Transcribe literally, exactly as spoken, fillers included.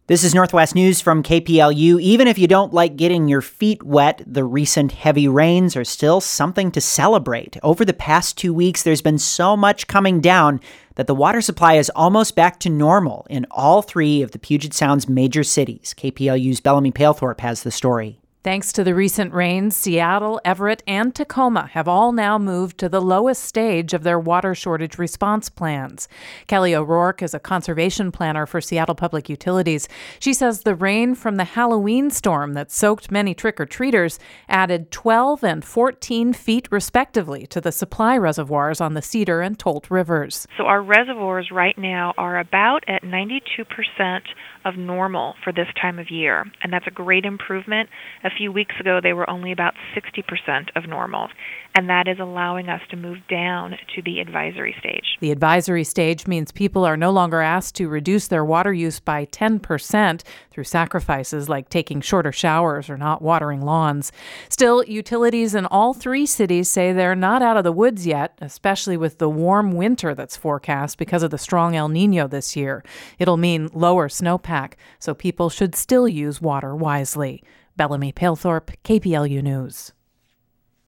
This is Northwest News from K P L U. Even if you don't like getting your feet wet, the recent heavy rains are still something to celebrate. Over the past two weeks, there's been so much coming down that the water supply is almost back to normal in all three of the Puget Sound's major cities. K P L U's Bellamy Palethorpe has the story. Thanks to the recent rains, Seattle, Everett, and Tacoma have all now moved to the lowest stage of their water shortage response plans. Kelly O'Rourke is a conservation planner for Seattle Public Utilities. She says the rain from the Halloween storm that soaked many trick-or-treaters added twelve and fourteen feet respectively to the supply reservoirs on the Cedar and Tolt rivers. So our reservoirs right now are about at ninety-two percent of normal for this time of year, and that's a great improvement. A few weeks ago, they were only about sixty percent of normal, and that is allowing us to move down to the advisory stage. The advisory stage means people are no longer asked to reduce their water use by ten percent through sacrifices like taking shorter showers or not watering lawns. Still, utilities in all three cities say they're not out of the woods yet, especially with the warm winter that's forecast because of the strong El Nino this year. It'll mean lower snowpack, so people should still use water wisely. Bellamy Palethorpe, K P L U News.